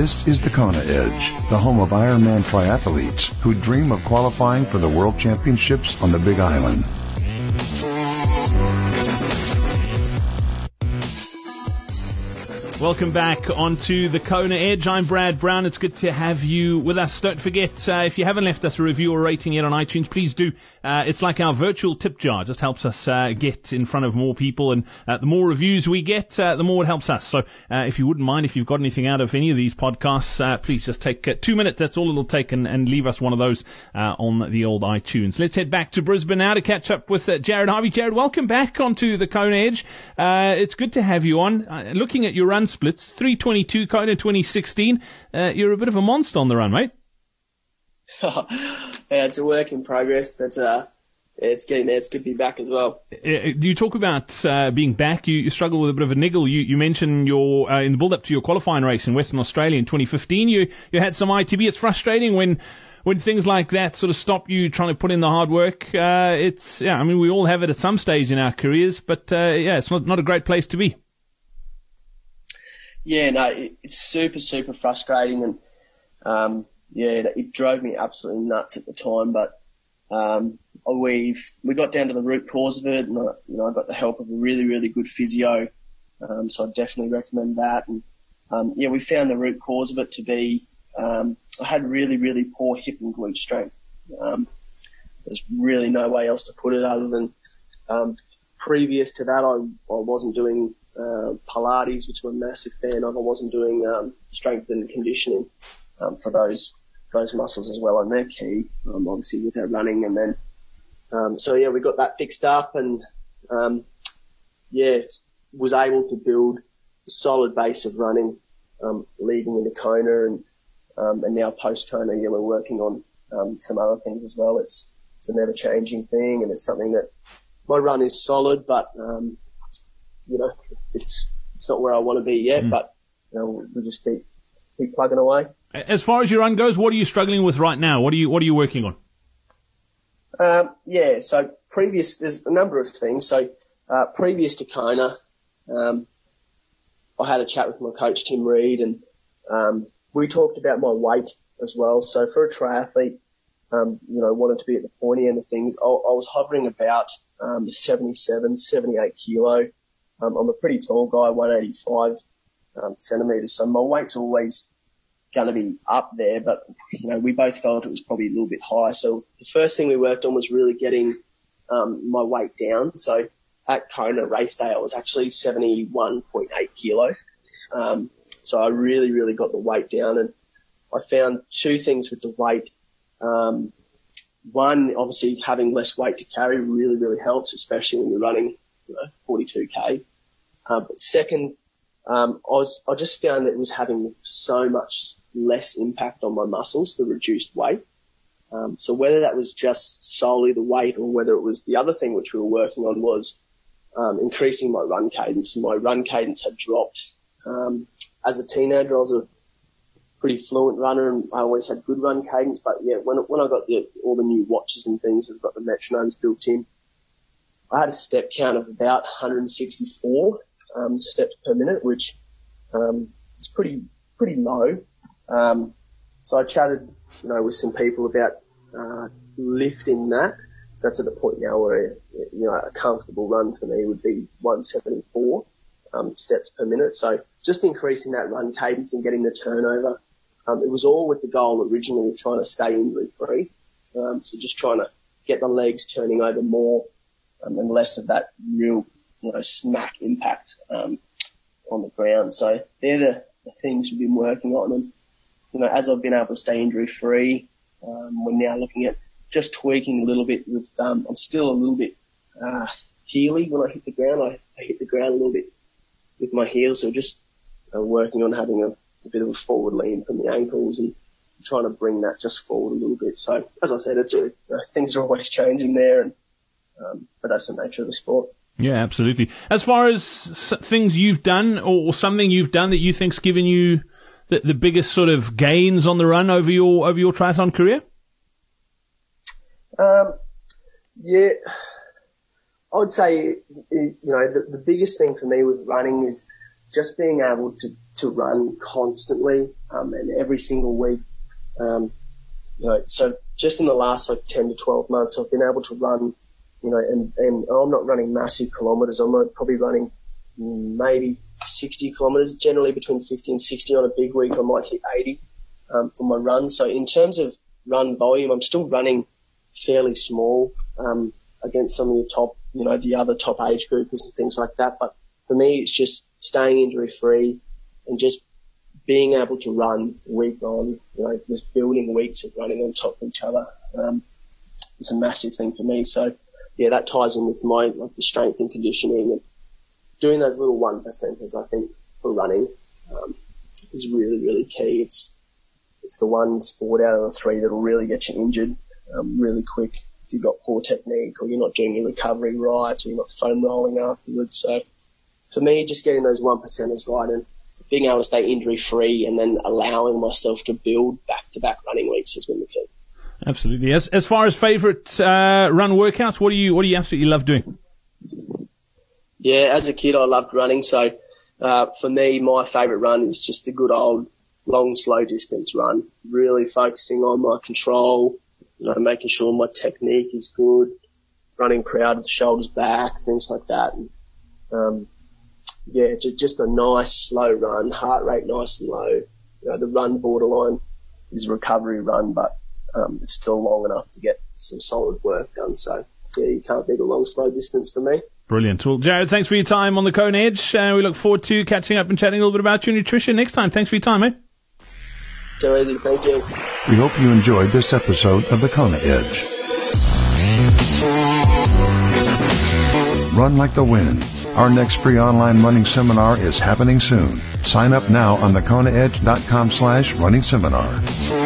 This is the Kona Edge, the home of Ironman triathletes who dream of qualifying for the World Championships on the Big Island. Welcome back onto the Kona Edge. I'm Brad Brown. It's good to have you with us. Don't forget, if you haven't left us a review or rating yet on iTunes, please do. It's like our virtual tip jar. It just helps us get in front of more people, and the more reviews we get, the more it helps us. So if you wouldn't mind, if you've got anything out of any of these podcasts, please just take 2 minutes. That's all it'll take, and leave us one of those on the old iTunes. Let's head back to Brisbane now to catch up with Jared Harvey. Jared, welcome back onto the Kona Edge. It's good to have you on. Looking at your run splits, 3:22 Kona 2016. You're a bit of a monster on the run, mate. Yeah, it's a work in progress, but it's getting there. It's good to be back as well. You talk about being back. You struggle with a bit of a niggle. You mentioned your in the build-up to your qualifying race in Western Australia in 2015. You had some ITB. It's frustrating when things like that sort of stop you trying to put in the hard work. I mean, we all have it at some stage in our careers, but it's not a great place to be. Yeah, no, it's super, super frustrating, and it drove me absolutely nuts at the time. But we got down to the root cause of it, and I got the help of a really, really good physio. So I definitely recommend that. And we found the root cause of it to be I had really, really poor hip and glute strength. There's really no way else to put it other than previous to that I wasn't doing Pilates, which I'm a massive fan of. I wasn't doing strength and conditioning for those muscles as well, and they're key, obviously, with our running. And then, we got that fixed up, and was able to build a solid base of running leading into Kona, and now post Kona, we're working on some other things as well. It's a never changing thing, and it's something that my run is solid, but it's not where I want to be yet, but we just keep plugging away. As far as your run goes, what are you struggling with right now? What are you working on? So there's a number of things. So previous to Kona, I had a chat with my coach Tim Reed, and we talked about my weight as well. So for a triathlete, wanted to be at the pointy end of things, I was hovering about 77, 78 kilo. I'm a pretty tall guy, 185 centimetres, so my weight's always going to be up there, but, we both felt it was probably a little bit high. So the first thing we worked on was really getting my weight down. So at Kona race day, I was actually 71.8 kilo. So I really, really got the weight down, and I found two things with the weight. One, obviously having less weight to carry really, really helps, especially when you're running 42k. But second, I just found that it was having so much less impact on my muscles, the reduced weight. So whether that was just solely the weight, or whether it was the other thing which we were working on was increasing my run cadence. And my run cadence had dropped. As a teenager, I was a pretty fluent runner, and I always had good run cadence. But when I got all the new watches and things that have got the metronomes built in, I had a step count of about 164 steps per minute, which is pretty low. So I chatted, with some people about lifting that. So that's at the point now where a comfortable run for me would be 174 steps per minute. So just increasing that run cadence and getting the turnover. It was all with the goal originally of trying to stay injury free. So just trying to get the legs turning over more. And less of that real, smack impact on the ground. So they're the things we've been working on. And, as I've been able to stay injury-free, we're now looking at just tweaking a little bit with, I'm still a little bit heely when I hit the ground. I hit the ground a little bit with my heels, so just working on having a bit of a forward lean from the ankles and trying to bring that just forward a little bit. So, as I said, things are always changing there, and but that's the nature of the sport. Yeah, absolutely. As far as things you've done, or something you've done that you think's given you the biggest sort of gains on the run over your triathlon career? I'd say, the biggest thing for me with running is just being able to run constantly, and every single week. So just in the last 10 to 12 months, I've been able to run, and I'm not running massive kilometres. I'm probably running maybe 60 kilometres, generally between 50 and 60 on a big week. I might hit 80, for my run. So in terms of run volume, I'm still running fairly small, against some of the top, the other top age groupers and things like that. But for me, it's just staying injury free and just being able to run week on, just building weeks of running on top of each other. It's a massive thing for me. So yeah, that ties in with my, the strength and conditioning, and doing those little 1%ers, I think, for running, is really, really key. It's the one sport out of the three that'll really get you injured, really quick if you've got poor technique or you're not doing your recovery right or you're not foam rolling afterwards. So for me, just getting those 1%ers right and being able to stay injury free and then allowing myself to build back-to-back running weeks has been the key. Absolutely. As far as favourite run workouts, what do you absolutely love doing? Yeah, as a kid I loved running, so for me my favourite run is just the good old long slow distance run, really focusing on my control, making sure my technique is good, running proud of the shoulders back, things like that. And, just a nice slow run, heart rate nice and low. The run borderline is a recovery run, but it's still long enough to get some solid work done. So yeah, you can't beat a long slow distance for me. Brilliant. Well, Jared, thanks for your time on the Kona Edge. We look forward to catching up and chatting a little bit about your nutrition next time. Thanks for your time, mate. So easy, thank you. We hope you enjoyed this episode of the Kona Edge. Run like the wind. Our next free online running seminar is happening soon. Sign up now on thekonaedge.com/running seminar.